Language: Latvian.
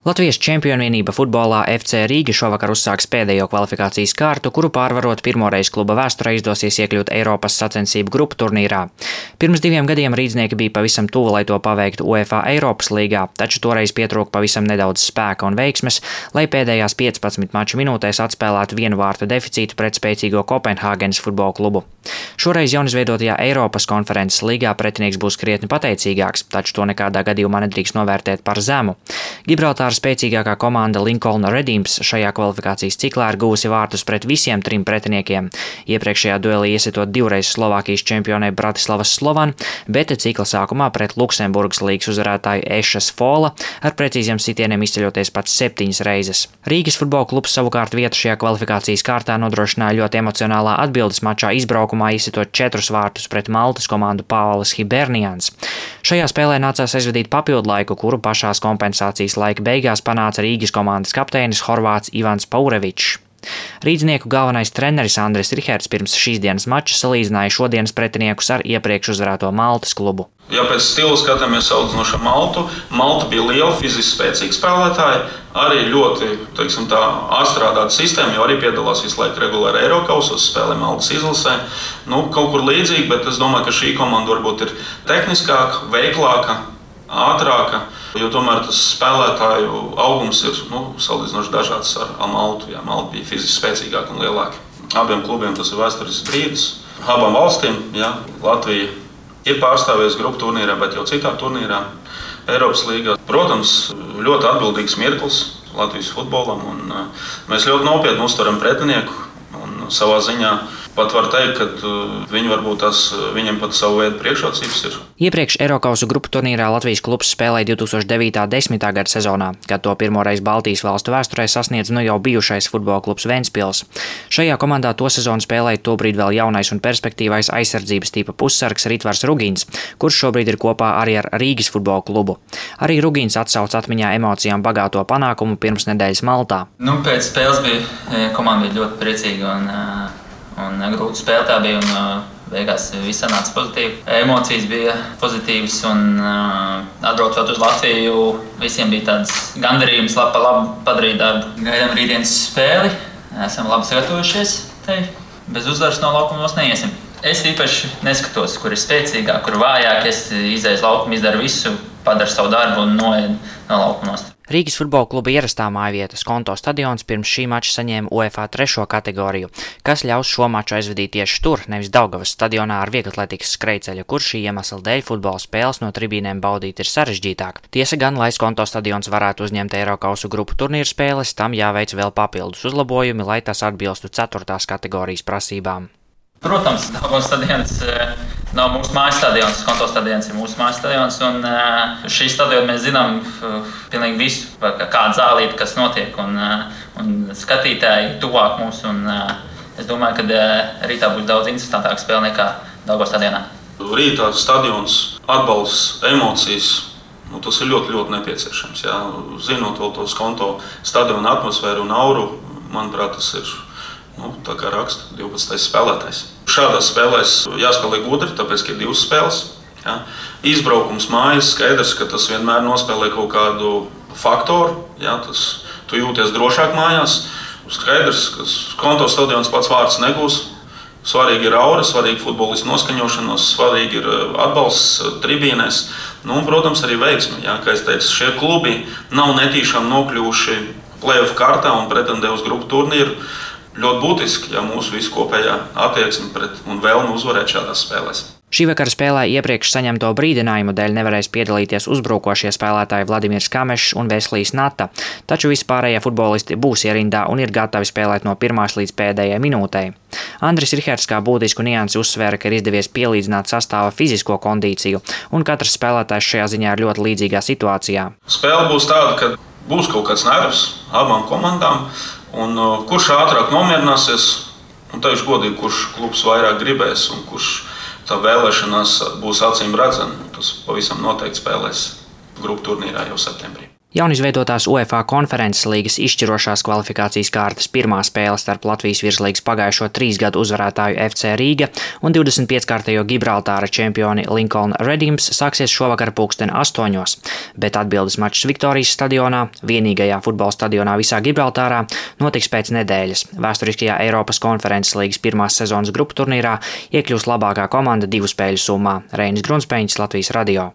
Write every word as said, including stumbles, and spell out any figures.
Latvijas čempionvienība futbolā F C Rīga šovakar uzsāks pēdējo kvalifikācijas kārtu, kuru pārvarot pirmoreiz kluba vēsturē izdosies iekļūt Eiropas sacensību grupu turnīrā. Pirms diviem gadiem rīdznieki bija pavisam tuvu, lai to paveiktu UEFA Eiropas līgā, taču toreiz pietrūka pavisam nedaudz spēka un veiksmes, lai pēdējās piecpadsmit maču minūtēs atspēlētu vienu vārtu deficītu pret spēcīgo Kopenhāgenes futbola klubu. Šoreiz jaunizveidotajā Eiropas konferences līgā pretinieks būs krietni pateicīgāks, taču to nekādā gadījumā nedrīkst novērtēt par zemu. Gibraltāra spēcīgākā komanda Lincoln Redeems šajā kvalifikācijas ciklā ir guvusi vārtus pret visiem trim pretiniekiem. Iepriekšējā duelī iesitot divreiz Slovākijas čempionē Bratislavas Slovan, bet cikla sākumā pret Luksemburgas līgas uzvarētāju Ešas Fola ar precīziem sitieniem izceļoties pat septiņas reizes. Rīgas futbola klubs savukārt vietu šajā kvalifikācijas kārtā nodrošināja ļoti emocionālā atbildes mačā izbraukumā iesitot četrus vārtus pret Maltas komandu Paulis Hibernians. Šajā spēlē nācās aizvadīt papildu laiku, kuru pašās kompensācijas laika beigās panāca Rīgas komandas kapteinis horvāts Ivans Paurevičs. Rīdznieku galvenais treneris Andris Riherts pirms šīs dienas mača salīdzināja šodienas pretiniekus ar iepriekš uzvarēto Maltas klubu. Ja pēc stila skatāmies salīdzinoši ar Maltu, Malta bija liela, fiziski spēcīga spēlētāja, arī ļoti, teiksim tā, atstrādāta sistēma, jo arī piedalās visu laiku regulāri Eirokausos, spēlē Maltas izlasē. Nu, kaut kur līdzīgi, bet es domāju, ka šī komanda varbūt ir tehniskāka, veiklāka, ātrāka, jo tomēr tas spēlētāju augums ir nu, salīdzinoši dažāds ar Maltu. Jā, Malta bija fiziski spēcīgāka un lielāka. Abiem klubiem tas ir vēsturisks brīdis. Abām valstīm, jā, Latvija ir pārstāvējusi grupu turnīrā, bet jau citā turnīrā Eiropas līgā. Protams, ļoti atbildīgs mirklis Latvijas futbolam, un mēs ļoti nopietni uztveram pretinieku, un savā ziņā pat var teikt, ka viņi varbūt tās, viņiem pat savu veidu priekšrocības ir. Iepriekš Eirokausu grupu turnīrā Latvijas klubs spēlēja divi tūkstoši devītā un desmitā gada sezonā, kad to pirmoreiz Baltijas valstu vēsturē sasniedz nu jau bijušais futbola klubs Ventspils. Šajā komandā to sezonu spēlēja tobrīd vēl jaunais un perspektīvais aizsardzības tipa pussargs Ritvars Rugins, kurš šobrīd ir kopā arī ar Rīgas futbola klubu. Arī Rugins atsauc atmiņā emocijām bagāto panākumu pirms nedēļas Maltā. Nu, pēc spēles bija komanda bija ļoti priecīga un Un grūti spēle tā bija, un beigās viss sanāca pozitīvi. Emocijas bija pozitīvas, un atbraucot uz Latviju, visiem bija tāds gandarījums labi pa labi padarīt darbu. Gaidām rītdienas spēli, esam labi sagatavojušies, te bez uzvaras no laukuma neiesim. Es īpaši neskatos, kur ir spēcīgāk, kur vājāk, es izēju uz laukumu, izdaru visu, padaru savu darbu un noedu no laukuma nost. Rīgas futbola kluba ierastā mājvieta Skonto stadions pirms šī mača saņēma UEFA trešo kategoriju, kas ļaus šo maču aizvadīt tieši tur, nevis Daugavas stadionā ar vieglatlētikas skrejceļu, kur šī iemesla dēļ futbola spēles no tribīnēm baudīt ir sarežģītāk. Tiesa gan, lai Skonto stadions varētu uzņemt Eirokausu grupu turnīru spēles, tam jāveic vēl papildus uzlabojumi, lai tas atbilstu ceturtās kategorijas prasībām. Protams, Daugavas stadions nav mūsu mājas stadions, Skonto stadions ir mūsu mājas stadions, un šī stadiona mēs zinām pilnīgi visu, kāda zālīte, kas notiek, un, un skatītāji tuvāk mūs, un es domāju, ka rītā būs daudz interesantāka spēle nekā Daugavas stadionā. Rītā stadions atbalsts, emocijas, nu, tas ir ļoti, ļoti nepieciešams. Jā. Zinot vēl to Skonto stadiona atmosfēru un auru, manuprāt, tas ir Nu, tā kā raksta divpadsmitais spēlētājs. Šādās spēlēs jāspēlē gudri, tāpēc, ka ir divas spēles. Ja? Izbraukums mājas, skaidrs, ka tas vienmēr nospēlē kaut kādu faktoru. Ja? Tas, tu jūties drošāk mājās. Skaidrs, ka Skonto stadions pats vārds negūs. Svarīgi ir aura, svarīgi futbolistu noskaņošanos, svarīgi ir atbalsts tribīnēs. Nu, un, protams, arī veiksmi. Ja? Kā es teicu, šie klubi nav netīšām nokļuvuši play-off kārtā un pretendē uz grupu turnīru. Ļoti būtiski, ja mūsu visu kopējā attieksme pret un vēlme uzvarēt šādās spēlēs. Šī vakara spēlē iepriekš saņemto brīdinājumu dēļ nevarēs piedalīties uzbrukošie spēlētāji Vladimirs Kamešs un Veslijs Nata, taču vispārējie futbolisti būs ierindā un ir gatavi spēlēt no pirmās līdz pēdējai minūtei. Andris Riherts kā būtisku niansi uzsvēra, ka ir izdevies pielīdzināt sastāva fizisko kondīciju, un katrs spēlētājs šajā ziņā ir ļoti līdzīgā situācijā. Spēle būs tāda, ka būs kaut kāds nervs abām komandām. Un, uh, kurš ātrāk nomierināsies, un teikšu godīgi, kurš klubs vairāk gribēs un kurš tā vēlēšanās būs acīm redzama. Tas pavisam noteikti spēlēs grupu turnīrā jau septembrī. Jaunizveidotās UEFA konferences līgas izšķirošās kvalifikācijas kārtas pirmā spēle starp Latvijas virslīgas pagājušo trīs gadu uzvarētāju F C Rīga un divdesmit pieckārtējo Gibraltāra čempioni Lincoln Redims sāksies šovakar pulksten astoņos, bet atbildes mačs Viktorijas stadionā, vienīgajā futbola stadionā visā Gibraltārā, notiks pēc nedēļas. Vēsturiskajā Eiropas konferences līgas pirmās sezonas grupu turnīrā iekļūs labākā komanda divu spēļu summā. Reinis Grunspeņš, Latvijas radio.